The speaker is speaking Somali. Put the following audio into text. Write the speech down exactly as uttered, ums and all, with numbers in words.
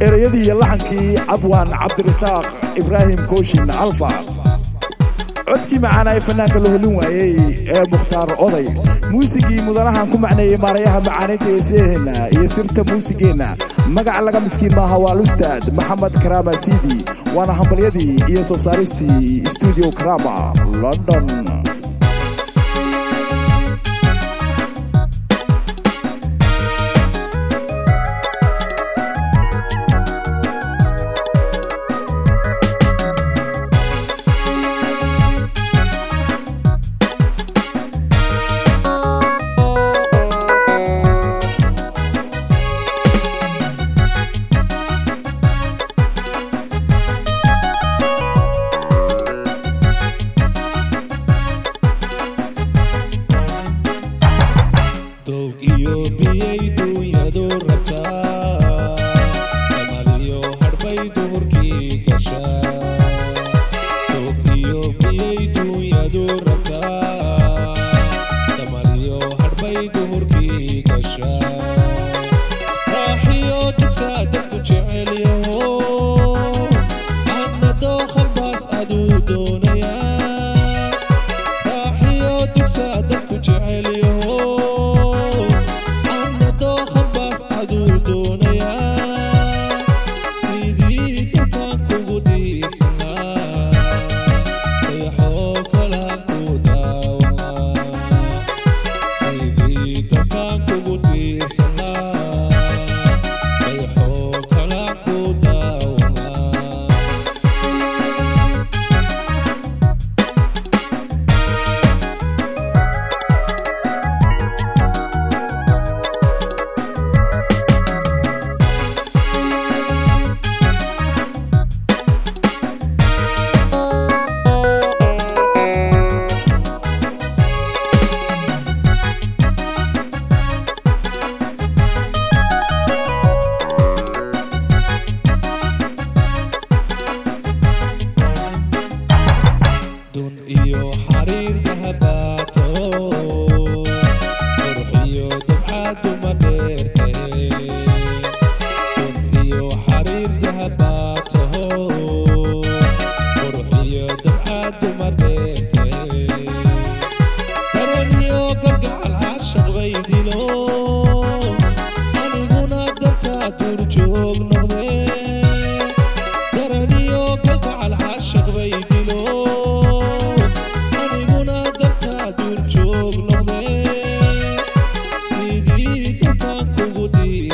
erayadii iyo laxankii Abwaan Cabdirasaaq Ibraahim Kooshin Alfa codkii macaanay fanaanka loo helin waayay ee Mukhtaar Oday muusigii mudanahan ku macneeyay maarayaha macaanida eeseena iyo sirta muusigeena magac laga miskiin maaha waa Ustaad Maxamed Karama Sidi waana hambalyadii iyo soo saaristii Studio Karama London Sidii